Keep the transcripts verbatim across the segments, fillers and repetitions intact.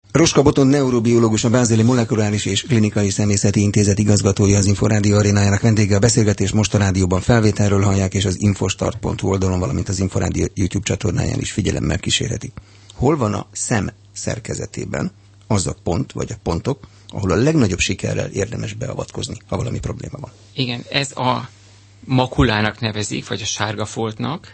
Roska Botond neurobiológus, a Bázeli Molekuláris és Klinikai Szemészeti Intézet igazgatója, az Inforádió arénájának vendége. A beszélgetés most a rádióban felvételről hallják, és az infostart pont hu oldalon, valamint az Inforádió YouTube csatornáján is figyelemmel kísérhetik. Hol van a szem szerkezetében az a pont, vagy a pontok, ahol a legnagyobb sikerrel érdemes beavatkozni, ha valami probléma van? Igen, ez a makulának nevezik, vagy a sárga foltnak.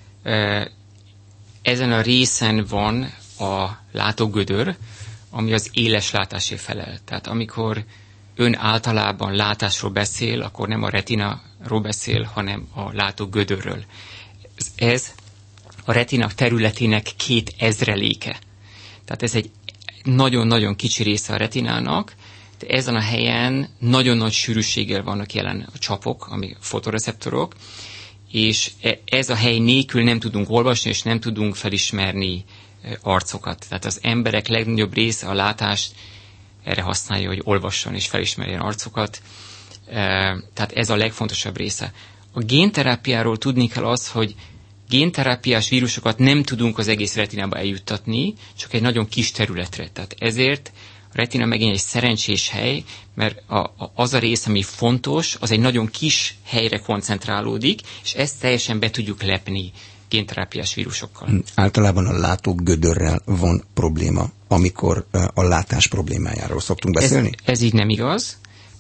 Ezen a részen van a látógödör, ami az éles látásért felel. Tehát amikor ön általában látásról beszél, akkor nem a retinaról beszél, hanem a látógödörről. Ez a retina területének két ezreléke. Tehát ez egy nagyon-nagyon kicsi része a retinának, de ezen a helyen nagyon nagy sűrűséggel vannak jelen a csapok, ami fotoreceptorok, és ez a hely nélkül nem tudunk olvasni, és nem tudunk felismerni arcokat. Tehát az emberek legnagyobb része a látást erre használja, hogy olvasson és felismerjen arcokat. Tehát ez a legfontosabb része. A génterápiáról tudni kell az, hogy génterápiás vírusokat nem tudunk az egész retinába eljuttatni, csak egy nagyon kis területre. Tehát ezért a retina megint egy szerencsés hely, mert a, a, az a rész, ami fontos, az egy nagyon kis helyre koncentrálódik, és ezt teljesen be tudjuk lepni génterápiás vírusokkal. Általában a látógödörrel van probléma, amikor a látás problémájáról szoktunk beszélni? Ez, ez így nem igaz.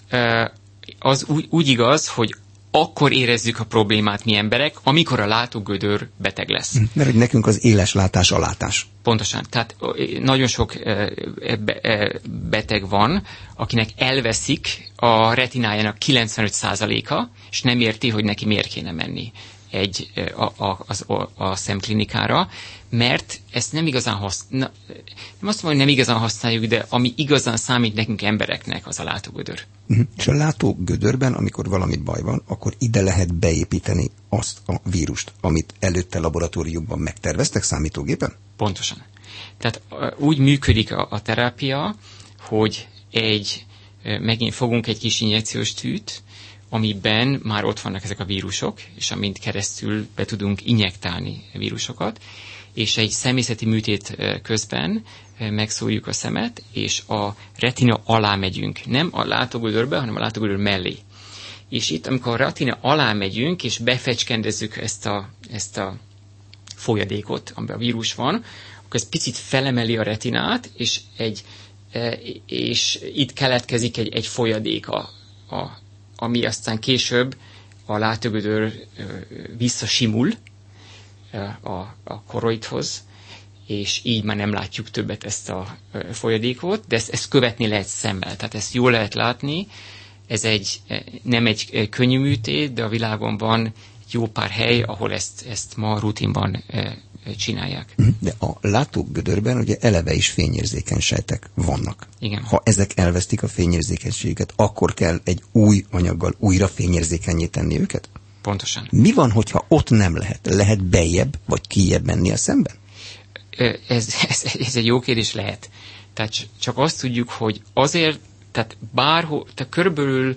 Az úgy, úgy igaz, hogy akkor érezzük a problémát mi emberek, amikor a látógödör beteg lesz. Mert hogy nekünk az éles látás a látás. Pontosan. Tehát nagyon sok beteg van, akinek elveszik a retinájának kilencvenöt százaléka, és nem érti, hogy neki miért kéne menni egy, a, a, a, a szemklinikára, mert ezt nem igazán használjuk, nem azt mondom, hogy nem igazán használjuk, de ami igazán számít nekünk embereknek, az a látógödör. Uh-huh. És a látógödörben, amikor valami baj van, akkor ide lehet beépíteni azt a vírust, amit előtte laboratóriumban megterveztek számítógépen? Pontosan. Tehát úgy működik a, a terápia, hogy egy, megint fogunk egy kis injekciós tűt, amiben már ott vannak ezek a vírusok, és amint keresztül be tudunk injektálni vírusokat, és egy szemészeti műtét közben megszórjuk a szemet, és a retina alá megyünk. Nem a látógödörbe, hanem a látógödör mellé. És itt, amikor a retina alá megyünk, és befecskendezzük ezt a, ezt a folyadékot, amiben a vírus van, akkor ez picit felemeli a retinát, és, egy, és itt keletkezik egy, egy folyadék, a, a, ami aztán később a látógödör visszasimul a, a koroidhoz, és így már nem látjuk többet ezt a folyadékot, de ezt, ezt követni lehet szemmel, tehát ezt jól lehet látni. Ez egy, nem egy könnyű műtét, de a világon van egy jó pár hely, ahol ezt, ezt ma rutinban csinálják. De a látógödörben ugye eleve is fényérzékeny sejtek vannak. Igen. Ha ezek elvesztik a fényérzékenységet, akkor kell egy új anyaggal újra fényérzékennyé tenni őket? Pontosan. Mi van, hogyha ott nem lehet? Lehet bejjebb vagy kijjebb menni a szemben? Ez, ez, ez egy jó kérdés, lehet. Tehát csak azt tudjuk, hogy azért, tehát bárhol, tehát körülbelül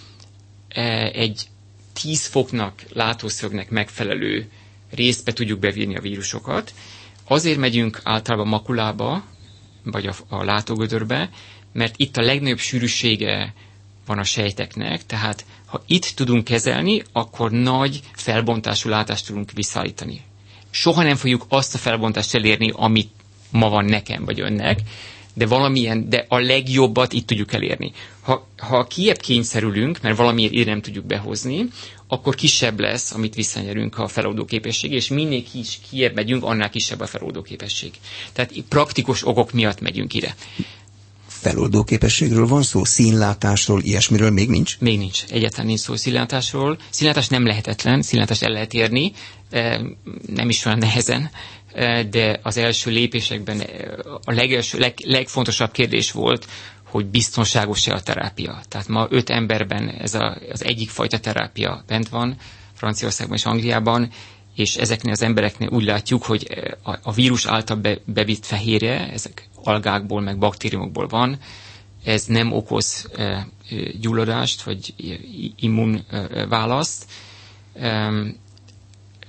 egy tíz foknak, látószögnek megfelelő részbe tudjuk bevinni a vírusokat. Azért megyünk általában makulába, vagy a, a látógödörbe, mert itt a legnagyobb sűrűsége van a sejteknek, tehát ha itt tudunk kezelni, akkor nagy felbontású látást tudunk visszaállítani. Soha nem fogjuk azt a felbontást elérni, amit ma van nekem vagy önnek, de valamilyen, de a legjobbat itt tudjuk elérni. Ha, ha kijebb kényszerülünk, mert valamiért ide nem tudjuk behozni, akkor kisebb lesz, amit visszanyerünk a feloldó képesség, és minél kis kijebb megyünk, annál kisebb a feloldó képesség. Tehát praktikus okok miatt megyünk ide. Feloldó képességről van szó? Színlátásról, ilyesmiről még nincs? Még nincs. Egyáltalán nincs szó színlátásról. Színlátás nem lehetetlen, színlátást el lehet érni, nem is olyan nehezen, de az első lépésekben a legelső, leg, legfontosabb kérdés volt, hogy biztonságos-e a terápia. Tehát ma öt emberben ez a, az egyik fajta terápia bent van, Franciaországban és Angliában, és ezeknél az embereknél úgy látjuk, hogy a, a vírus által be, bevitt fehérje, ezek algákból, meg baktériumokból van, ez nem okoz e, gyulladást, vagy immunválaszt. E,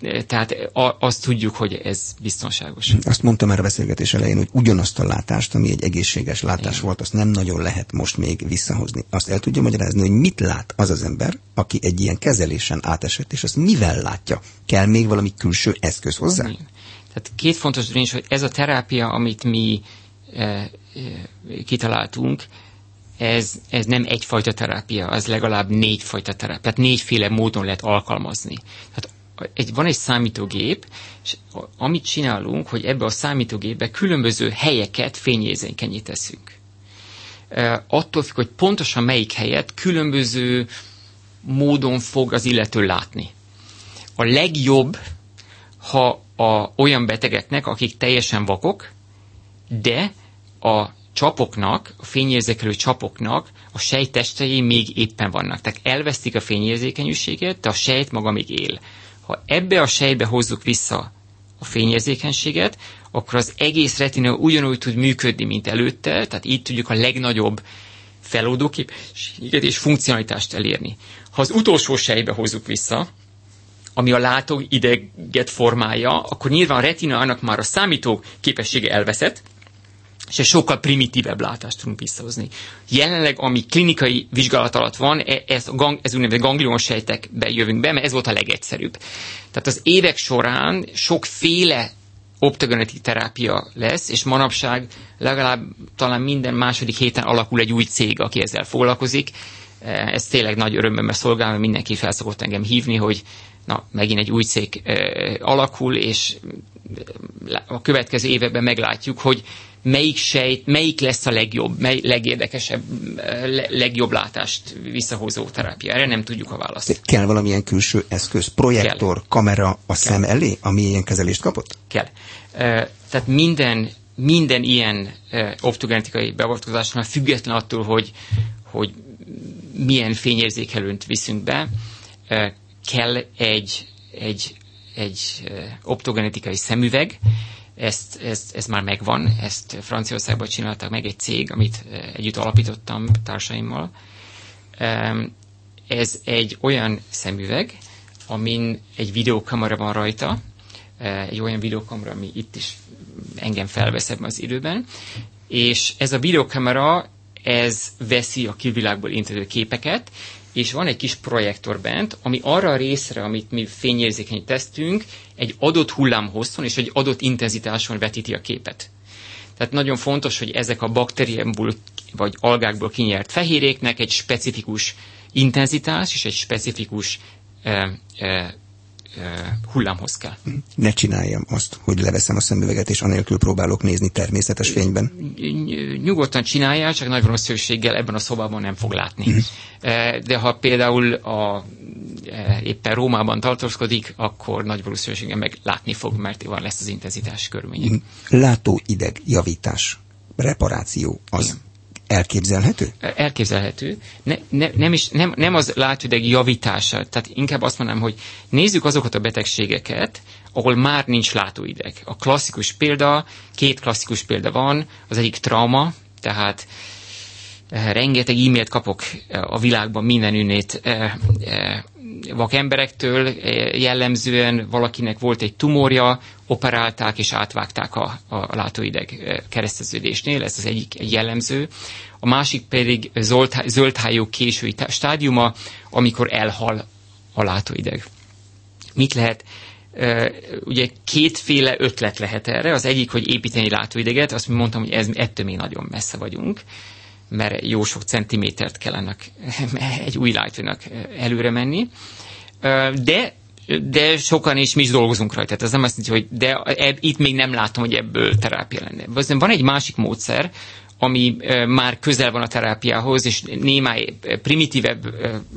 Tehát a, azt tudjuk, hogy ez biztonságos. Azt mondtam már a beszélgetés elején, hogy ugyanazt a látást, ami egy egészséges látás Igen. volt, azt nem nagyon lehet most még visszahozni. Azt el tudja magyarázni, hogy mit lát az az ember, aki egy ilyen kezelésen átesett, és azt mivel látja? Kell még valami külső eszköz hozzá? Igen. Tehát két fontos dolog, hogy ez a terápia, amit mi e, e, kitaláltunk, ez, ez nem egyfajta terápia, az legalább négyfajta terápia. Tehát négyféle módon lehet alkalmazni. Tehát egy, van egy számítógép, és amit csinálunk, hogy ebbe a számítógépbe különböző helyeket fényérzékenyé teszünk. E, attól függ, hogy pontosan melyik helyet különböző módon fog az illető látni. A legjobb, ha a, olyan betegeknek, akik teljesen vakok, de a csapoknak, a fényérzékelő csapoknak a sejttestei még éppen vannak. Tehát elvesztik a fényérzékenyűséget, de a sejt maga még él. Ha ebbe a sejtbe hozzuk vissza a fényérzékenységet, akkor az egész retina ugyanúgy tud működni, mint előtte, tehát így tudjuk a legnagyobb feloldóképességet és funkcionalitást elérni. Ha az utolsó sejtbe hozzuk vissza, ami a látóideget formálja, akkor nyilván a retinának már a számító képessége elveszett, és egy sokkal primitívebb látást tudunk visszahozni. Jelenleg, ami klinikai vizsgálat alatt van, ez, a gang, ez úgynevezett ganglionsejtekbe jövünk be, mert ez volt a legegyszerűbb. Tehát az évek során sokféle optogenetik terápia lesz, és manapság legalább talán minden második héten alakul egy új cég, aki ezzel foglalkozik. Ez tényleg nagy örömmel szolgál, mert mindenki fel szokott engem hívni, hogy na, megint egy új cég eh, alakul, és a következő években meglátjuk, hogy melyik sejt, melyik lesz a legjobb, mely legérdekesebb, le, legjobb látást visszahozó terápia. Erre nem tudjuk a választ. Kell valamilyen külső eszköz, projektor, kell. Kamera a kell. Szem elé, ami ilyen kezelést kapott? Kell. Uh, tehát minden, minden ilyen uh, optogenetikai beavatkozásnál független attól, hogy, hogy milyen fényérzékelőt viszünk be, uh, kell egy, egy, egy uh, optogenetikai szemüveg. Ezt, ezt, ez már megvan, ezt Franciaországban csináltak meg egy cég, amit együtt alapítottam társaimmal. Ez egy olyan szemüveg, amin egy videókamera van rajta, egy olyan videókamera, ami itt is engem felvesz ebben az időben, és ez a videókamera, ez veszi a külvilágból érkező képeket, és van egy kis projektor bent, ami arra a részre, amit mi fényérzékeny tesztünk, egy adott hullámhosszon és egy adott intenzitáson vetíti a képet. Tehát nagyon fontos, hogy ezek a baktériumból vagy algákból kinyert fehérjéknek egy specifikus intenzitás és egy specifikus eh, eh, hullámhoz kell. Ne csináljam azt, hogy leveszem a szemüveget, és anélkül próbálok nézni természetes fényben. Nyugodtan csinálja, csak nagy valószínűséggel ebben a szobában nem fog látni. Mm. De ha például a, éppen Rómában tartózkodik, akkor nagy valószínűséggel meg látni fog, mert van lesz az intenzitás körülmények. Látóideg javítás, reparáció, az igen. Elképzelhető? Elképzelhető. Ne, ne, nem, is, nem, nem az látóideg javítása, tehát inkább azt mondanám, hogy nézzük azokat a betegségeket, ahol már nincs látóideg. A klasszikus példa, két klasszikus példa van, az egyik trauma, tehát rengeteg e-mailt kapok a világban mindenünnét vak emberektől, jellemzően valakinek volt egy tumorja, operálták és átvágták a, a látóideg kereszteződésnél, ez az egyik egy jellemző. A másik pedig zöldhályó késői stádiuma, amikor elhal a látóideg. Mit lehet? Ugye kétféle ötlet lehet erre. Az egyik, hogy építeni látóideget, azt mondtam, hogy ez, ettől még nagyon messze vagyunk, mert jó sok centimétert kellene egy új látónak előre menni. De, de sokan is mi is dolgozunk rajta. Tehát ez nem azt mondja, hogy de eb, itt még nem látom, hogy ebből terápia lenne. Van egy másik módszer, ami már közel van a terápiához, és némely primitívebb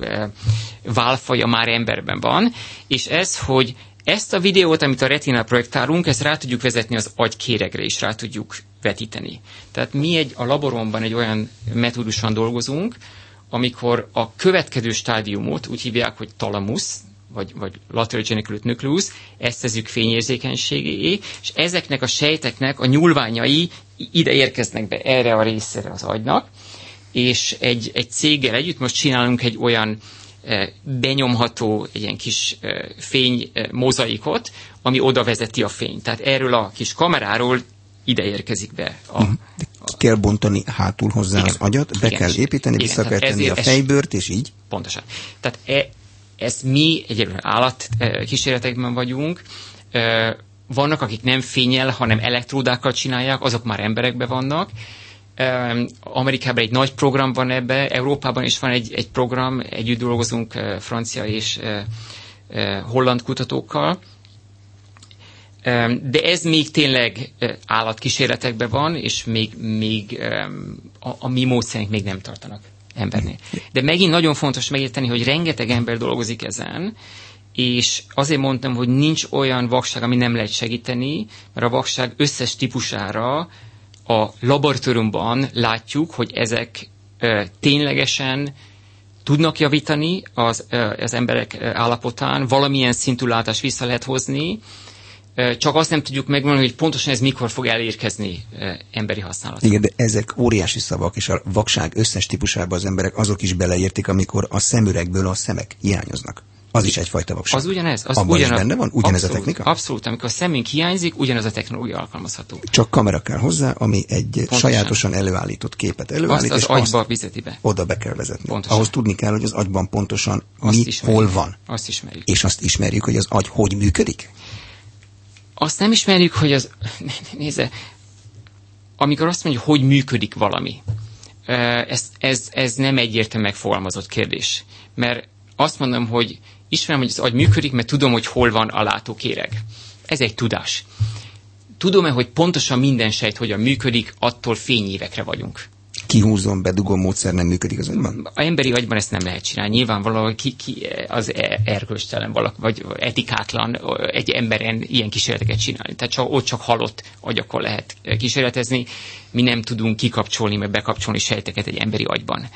válfaja már emberben van, és ez, hogy ezt a videót, amit a retinál projektálunk, ezt rá tudjuk vezetni az agykéregre, és rá tudjuk vetíteni. Tehát mi egy, a laboromban egy olyan metóduson dolgozunk, amikor a következő stádiumot úgy hívják, hogy talamusz, vagy, vagy lateral geniculate nucleus, ezt tezzük fényérzékenységé, és ezeknek a sejteknek a nyúlványai ide érkeznek be erre a részére az agynak, és egy, egy céggel együtt most csinálunk egy olyan benyomható egy ilyen kis fény mozaikot, ami oda vezeti a fényt. Tehát erről a kis kameráról ide érkezik be. A, uh-huh. Ki kell bontani hátul hozzá igen. az agyat, be igen. kell építeni, igen. vissza kell tenni a fejbőrt, és így? Pontosan. Tehát e, ezt mi egyébként állat kísérletekben vagyunk. Vannak, akik nem fénnyel, hanem elektródákkal csinálják, azok már emberekben vannak. Amerikában egy nagy program van ebbe, Európában is van egy, egy program, együtt dolgozunk francia és holland kutatókkal. De ez még tényleg állatkísérletekben van, és még, még a, a mi módszerünk még nem tartanak embernél. De megint nagyon fontos megérteni, hogy rengeteg ember dolgozik ezen, és azért mondtam, hogy nincs olyan vakság, ami nem lehet segíteni, mert a vakság összes típusára a laboratóriumban látjuk, hogy ezek ténylegesen tudnak javítani az, az emberek állapotán, valamilyen szintű látást vissza lehet hozni, csak azt nem tudjuk megmondani, hogy pontosan ez mikor fog elérkezni emberi használatra. Igen, de ezek óriási szavak, és a vakság összes típusában az emberek azok is beleértik, amikor a szemüregből a szemek hiányoznak. Az is egyfajta vakság. Az ugyanez. Az Abban ugyanaz, is benne van? Ugyanez abszolút, a technika? Abszolút. Amikor a szemünk hiányzik, ugyanaz a technológia alkalmazható. Csak kamera kell hozzá, ami egy pontosan sajátosan előállított képet előállít, azt az és agyba azt vizeti be. Oda be kell vezetni. Pontosan. Ahhoz tudni kell, hogy az agyban pontosan azt mi, ismerjük. hol van. Azt ismerjük. És azt ismerjük, hogy az agy hogy működik? Azt nem ismerjük, hogy az... Nézze, amikor azt mondjuk, hogy működik valami, ez, ez, ez nem egyértelműen megfogalmazott kérdés. Mert azt mondom, hogy ismerem, hogy az agy működik, mert tudom, hogy hol van a látókéreg. Ez egy tudás. Tudom-e, hogy pontosan minden sejt hogyan működik, attól fényévekre vagyunk. Kihúzom, bedugom módszer nem működik az agyban? A emberi agyban ezt nem lehet csinálni. Nyilvánvalóan ki, ki az erkölcstelen valaki, vagy etikátlan egy emberen ilyen kísérleteket csinálni. Tehát csak, ott csak halott agyakkal lehet kísérletezni. Mi nem tudunk kikapcsolni, meg bekapcsolni sejteket egy emberi agyban.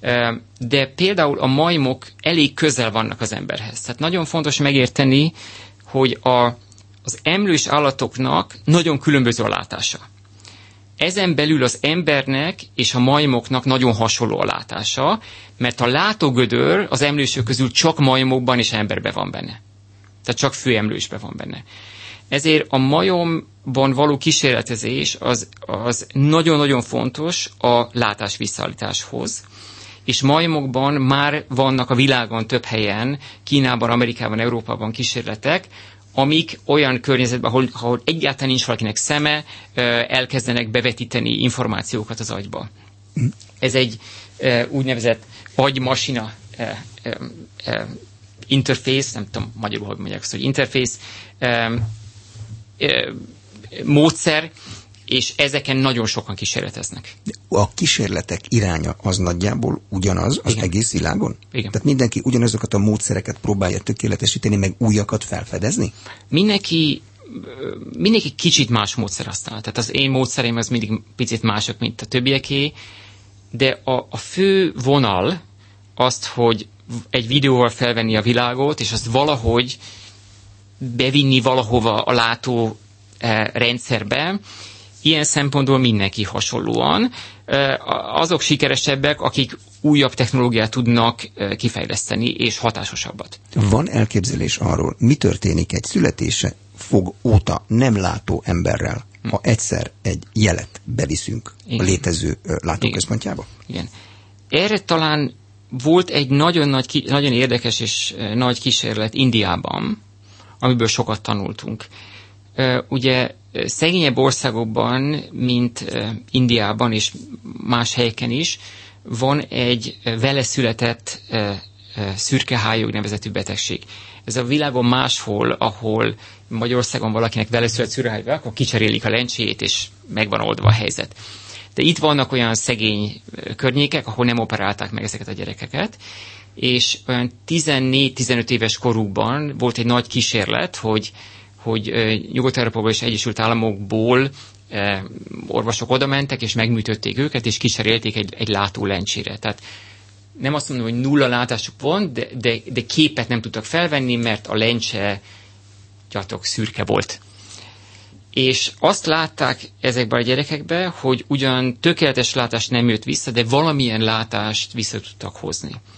De például a majmok elég közel vannak az emberhez. Tehát nagyon fontos megérteni, hogy a, az emlős állatoknak nagyon különböző a látása. Ezen belül az embernek és a majmoknak nagyon hasonló a látása, mert a látógödör az emlősök közül csak majmokban és emberben van benne. Tehát csak főemlősben van benne. Ezért a majomban való kísérletezés az, az nagyon-nagyon fontos a látás visszaállításhoz. És majmokban már vannak a világon több helyen, Kínában, Amerikában, Európában kísérletek, amik olyan környezetben, ahol, ahol egyáltalán nincs valakinek szeme, elkezdenek bevetíteni információkat az agyba. Ez egy úgynevezett agy-masina interface, nem tudom magyarul, hogy mondják azt, hogy interface módszer, és ezeken nagyon sokan kísérleteznek. A kísérletek iránya az nagyjából ugyanaz az igen. egész világon? Igen. Tehát mindenki ugyanazokat a módszereket próbálja tökéletesíteni, meg újakat felfedezni? Mindenki, mindenki kicsit más módszer használ. Tehát az én módszereim az mindig picit mások, mint a többieké, de a, a fő vonal azt, hogy egy videóval felvenni a világot, és azt valahogy bevinni valahova a látó rendszerbe, ilyen szempontból mindenki hasonlóan. Azok sikeresebbek, akik újabb technológiát tudnak kifejleszteni, és hatásosabbat. Van elképzelés arról, mi történik egy születése fog óta nem látó emberrel, hm. ha egyszer egy jelet beviszünk igen. a létező látóközpontjába? Igen. Erre talán volt egy nagyon, nagy, nagyon érdekes és nagy kísérlet Indiában, amiből sokat tanultunk. Ugye szegényebb országokban, mint Indiában és más helyeken is, van egy vele született szürkehályog nevezetű betegség. Ez a világon máshol, ahol Magyarországon valakinek vele született szürkehályog, akkor kicserélik a lencséjét, és megvan oldva a helyzet. De itt vannak olyan szegény környékek, ahol nem operálták meg ezeket a gyerekeket, és olyan tizennégy-tizenöt éves korukban volt egy nagy kísérlet, hogy hogy Nyugat-Európából és Egyesült Államokból eh, orvosok oda mentek, és megműtötték őket, és kicserélték egy, egy látólencsére. Tehát nem azt mondom, hogy nulla látásuk van, de, de, de képet nem tudtak felvenni, mert a lencse gyatok szürke volt. És azt látták ezekben a gyerekekben, hogy ugyan tökéletes látás nem jött vissza, de valamilyen látást vissza tudtak hozni.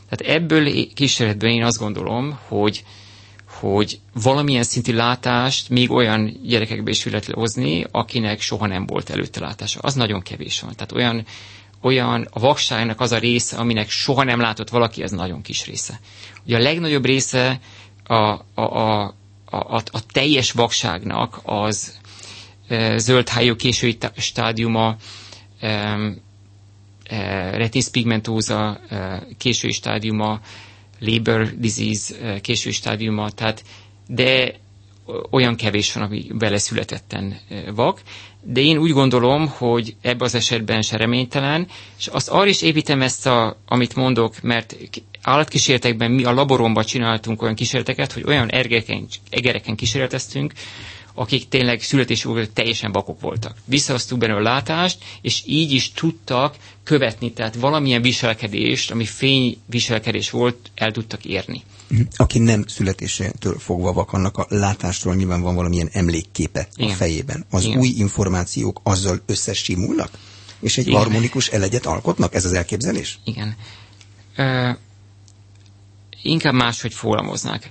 Tehát ebből kísérletben én azt gondolom, hogy, hogy valamilyen szintű látást még olyan gyerekekbe is lehet hozni, akinek soha nem volt előtte látása. Az nagyon kevés van. Tehát olyan, olyan a vakságnak az a része, aminek soha nem látott valaki, ez nagyon kis része. Ugye a legnagyobb része a, a, a, a, a teljes vakságnak az e, zöldhályú késői stádiuma, e, retinitis pigmentosa késői stádiuma, Leber disease késői stádiuma, tehát de olyan kevés van, ami vele születetten vak. De én úgy gondolom, hogy ebben az esetben se reménytelen, és azt arra is építem ezt, a, amit mondok, mert állatkísérletekben mi a laboromban csináltunk olyan kísérleteket, hogy olyan egereken, egereken kísérleteztünk, akik tényleg születésükor teljesen vakok voltak. Visszahoztuk benne a látást, és így is tudtak követni, tehát valamilyen viselkedést, ami fényviselkedés volt, el tudtak érni. Aki nem születésétől fogva vak, annak a látásról nyilván van valamilyen emlékképe Igen. a fejében. Az Igen. új információk azzal összesimulnak? És egy Igen. harmonikus elegyet alkotnak? Ez az elképzelés? Igen. Ö, inkább máshogy fogalmaznák.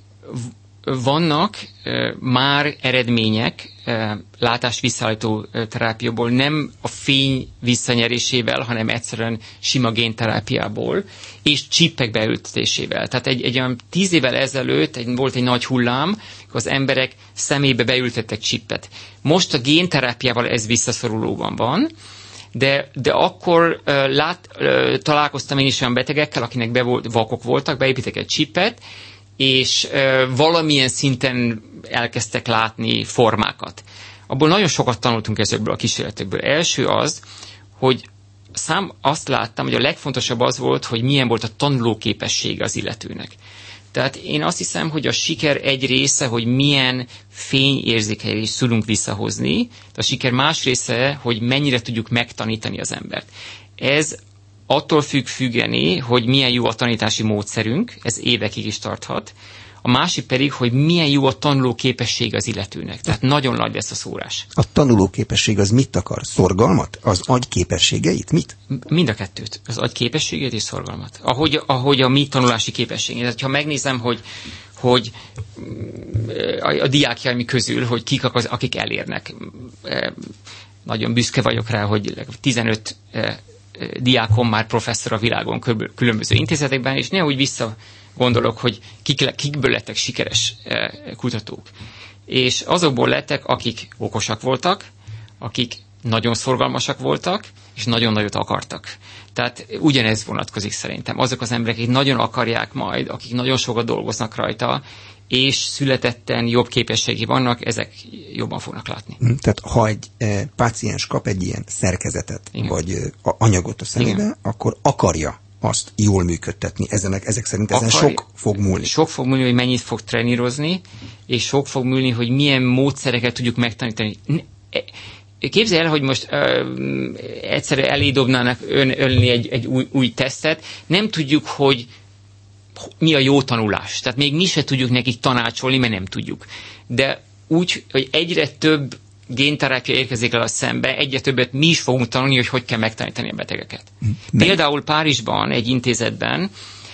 Vannak uh, már eredmények uh, látás visszaállító uh, terápiából, nem a fény visszanyerésével, hanem egyszerűen sima génterápiából, és csippek beültetésével. Tehát egy, egy olyan tíz évvel ezelőtt egy, volt egy nagy hullám, az emberek szemébe beültettek csippet. Most a génterápiával ez visszaszorulóban van, de, de akkor uh, lát, uh, találkoztam én is olyan betegekkel, akinek be volt, vakok voltak, beépítettek egy csippet, és uh, valamilyen szinten elkezdtek látni formákat. Abból nagyon sokat tanultunk ezekből a kísérletekből. Első az, hogy szám, azt láttam, hogy a legfontosabb az volt, hogy milyen volt a tanulóképessége az illetőnek. Tehát én azt hiszem, hogy a siker egy része, hogy milyen fényérzékelést tudunk visszahozni, de a siker más része, hogy mennyire tudjuk megtanítani az embert. Ez attól függ függeni, hogy milyen jó a tanítási módszerünk, ez évekig is tarthat. A másik pedig, hogy milyen jó a tanuló képesség az illetőnek. Tehát nagyon nagy lesz a szórás. A tanuló képesség az mit akar? Szorgalmat? Az agy képességeit? Mit? Mind a kettőt. Az agy képességét és szorgalmat. Ahogy, ahogy a mi tanulási képességét. Tehát ha megnézem, hogy, hogy a, a diákjaim közül, hogy kik az, akik elérnek. Nagyon büszke vagyok rá, hogy tizenöt diákom már professzor a világon különböző intézetekben, és nehogy vissza gondolok, hogy kik, kikből lettek sikeres kutatók. És azokból lettek, akik okosak voltak, akik nagyon szorgalmasak voltak, és nagyon nagyot akartak. Tehát ugyanez vonatkozik szerintem. Azok az emberek, akik nagyon akarják majd, akik nagyon sokat dolgoznak rajta, és születetten jobb képességi vannak, ezek jobban fognak látni. Tehát ha egy e, páciens kap egy ilyen szerkezetet, Igen. vagy e, anyagot a szemébe, Igen. akkor akarja azt jól működtetni. Ezenek, ezek szerint ezen Akar, sok fog múlni. Sok fog múlni, hogy mennyit fog trenírozni, és sok fog múlni, hogy milyen módszereket tudjuk megtanítani. Képzelj el, hogy most uh, egyszerre elé dobnának ön, önni egy, egy új, új tesztet, nem tudjuk, hogy mi a jó tanulás. Tehát még mi se tudjuk nekik tanácsolni, mert nem tudjuk. De úgy, hogy egyre több génterápia érkezik el a szembe, egyre többet mi is fogunk tanulni, hogy hogy kell megtanítani a betegeket. De. Például Párizsban, egy intézetben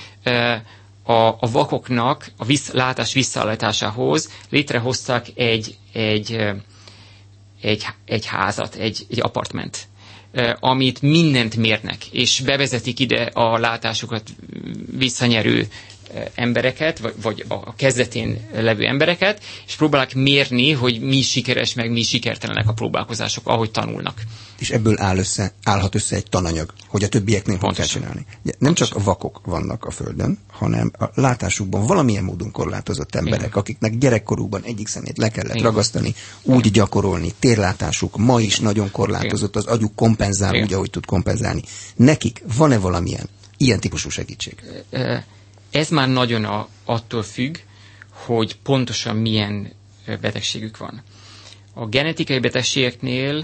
a, a vakoknak a vissz, látás visszaállításához létrehoztak egy, egy, egy, egy házat, egy, egy apartment, amit mindent mérnek, és bevezetik ide a látásukat visszanyerő embereket, vagy, vagy a kezdetén levő embereket, és próbálják mérni, hogy mi sikeres, meg mi sikertelenek a próbálkozások, ahogy tanulnak. És ebből áll össze, állhat össze egy tananyag, hogy a többieknél hogy kell csinálni. Nem Pontosan. Csak vakok vannak a Földön, hanem a látásukban valamilyen módon korlátozott emberek, Igen. akiknek gyerekkorukban egyik szemét le kellett Igen. ragasztani, úgy Igen. gyakorolni, térlátásuk ma is nagyon korlátozott, az agyuk kompenzál Igen. úgy, ahogy tud kompenzálni. Nekik van-e valamilyen ilyen típusú segítség? Ez már nagyon a, attól függ, hogy pontosan milyen betegségük van. A genetikai betegségeknél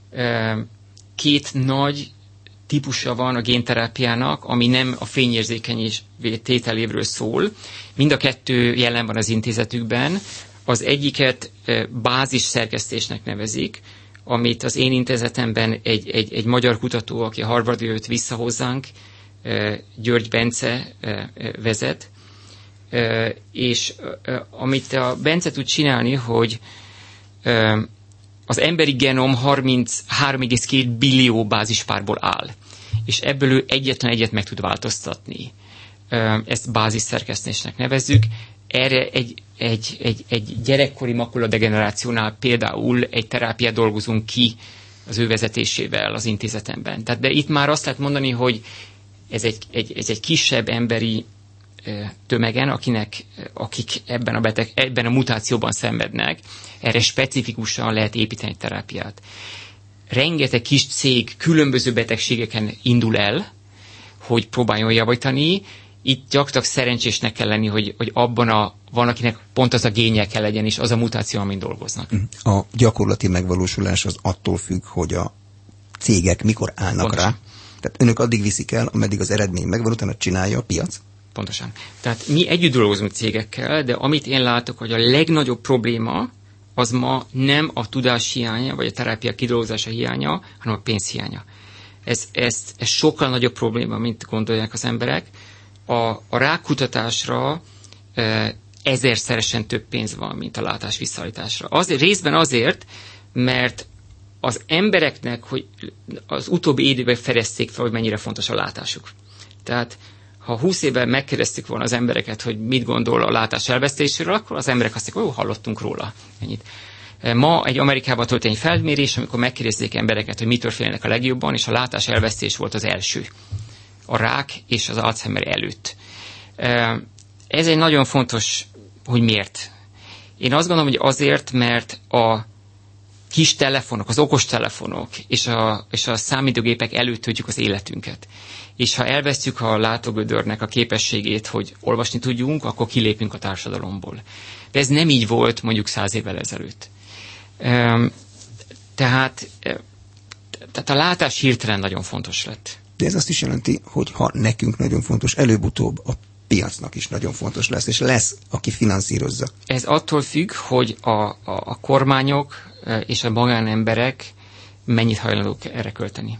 két nagy típusa van a génterápiának, ami nem a fényérzékenyés tételévről szól. Mind a kettő jelen van az intézetükben. Az egyiket bázis szerkesztésnek nevezik, amit az én intézetemben egy, egy, egy magyar kutató, aki a Harvardról jött vissza hozzánk, György Bence vezet, és amit a Bence tud csinálni, hogy az emberi genom harminchárom egész két billió bázispárból áll, és ebből ő egyetlen egyet meg tud változtatni. Ezt bázisszerkesztésnek nevezzük. Erre egy, egy, egy, egy gyerekkori makuladegenerációnál például egy terápiát dolgozunk ki az ő vezetésével az intézetemben. Tehát, de itt már azt lehet mondani, hogy ez egy, egy, ez egy kisebb emberi tömegen, akinek, akik ebben a, beteg, ebben a mutációban szenvednek, erre specifikusan lehet építeni terápiát. Rengeteg kis cég különböző betegségeken indul el, hogy próbáljon javítani. Itt gyakorlatilag szerencsésnek kell lenni, hogy, hogy abban a, van, akinek pont az a génje kell legyen, és az a mutáció, amin dolgoznak. A gyakorlati megvalósulás az attól függ, hogy a cégek mikor állnak Pontosan. Rá. Tehát önök addig viszik el, ameddig az eredmény megvan, utána csinálja a piac? Pontosan. Tehát mi együtt dolgozunk cégekkel, de amit én látok, hogy a legnagyobb probléma az ma nem a tudás hiánya, vagy a terápia kidolgozása hiánya, hanem a pénz hiánya. Ez, ez, ez sokkal nagyobb probléma, mint gondolják az emberek. A, a rákutatásra e, ezerszeresen több pénz van, mint a látás visszaállításra. Azért, részben azért, mert az embereknek, hogy az utóbbi időben fedezték fel, hogy mennyire fontos a látásuk. Tehát ha húsz évben megkérdeztük volna az embereket, hogy mit gondol a látás elvesztéséről, akkor az emberek azt mondják, hogy hallottunk róla. Ennyit. Ma egy Amerikában történt egy felmérés, amikor megkérdezték embereket, hogy mitől félnek a legjobban, és a látás elvesztés volt az első. A rák és az Alzheimer előtt. Ez egy nagyon fontos, hogy miért. Én azt gondolom, hogy azért, mert a kis telefonok, az okos telefonok és a, és a számítógépek előtt töltjük az életünket. És ha elvesztjük a látógödörnek a képességét, hogy olvasni tudjunk, akkor kilépünk a társadalomból. De ez nem így volt mondjuk száz évvel ezelőtt. Tehát, tehát a látás hirtelen nagyon fontos lett. De ez azt is jelenti, hogy ha nekünk nagyon fontos, előbb-utóbb a piacnak is nagyon fontos lesz, és lesz, aki finanszírozza. Ez attól függ, hogy a, a, a kormányok és a magánemberek mennyit hajlandók erre költeni.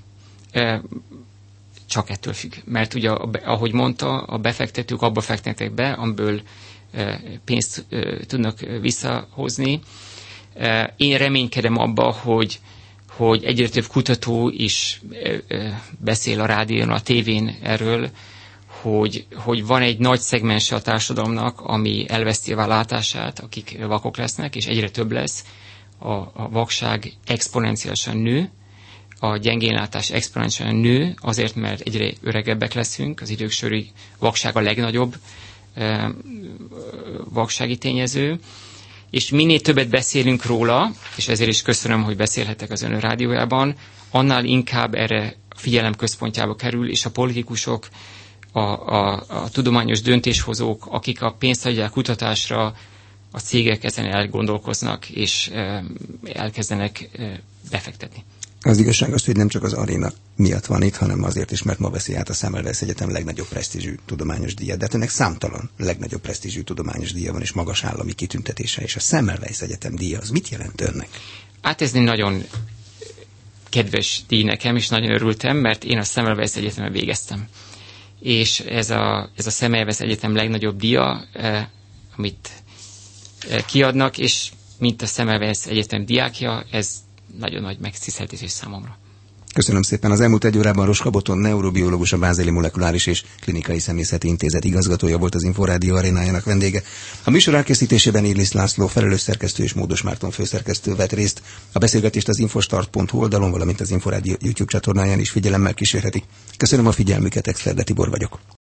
Csak ettől függ. Mert ugye, ahogy mondta, a befektetők abba fektetnek be, amiből pénzt tudnak visszahozni. Én reménykedem abba, hogy, hogy egyre több kutató is beszél a rádión, a tévén erről, hogy, hogy van egy nagy szegmense a társadalomnak, ami elveszti a látását, akik vakok lesznek, és egyre több lesz. A, a vakság exponenciálisan nő, a gyengénlátás exponenciálisan nő, azért, mert egyre öregebbek leszünk, az idők sori vakság a legnagyobb e, vaksági tényező, és minél többet beszélünk róla, és ezért is köszönöm, hogy beszélhetek az Önök rádiójában, annál inkább erre a figyelem központjába kerül, és a politikusok, a, a, a tudományos döntéshozók, akik a pénzt adják kutatásra, a cégek ezen elgondolkoznak, és elkezdenek befektetni. Az igazság az, hogy nem csak az aréna miatt van itt, hanem azért is, mert ma veszi át a Semmelweis Egyetem legnagyobb presztízsű tudományos díjat. De hát ennek számtalan legnagyobb presztízsű tudományos díja van, és magas állami kitüntetése. És a Semmelweis Egyetem díja, az mit jelent önnek? Hát ez egy nagyon kedves díj nekem, és nagyon örültem, mert én a Semmelweis Egyetemen végeztem. És ez a, ez a Semmelweis Egyetem legnagyobb díja, eh, amit eh, kiadnak, és mint a Semmelweis Egyetem diákja, ez nagyon nagy megtiszteltetés számomra. Köszönöm szépen. Az elmúlt egy órában Roskaboton neurobiológus, a Bázeli Molekuláris és Klinikai Szemészeti Intézet igazgatója volt az Inforádió arénájának vendége. A műsor elkészítésében Irlis László, felelős szerkesztő, és Módos Márton főszerkesztő vett részt. A beszélgetést az infostart pont hu oldalon, valamint az Inforádió YouTube csatornáján is figyelemmel kísérhetik. Köszönöm a figyelmüket, Exterde Tibor vagyok.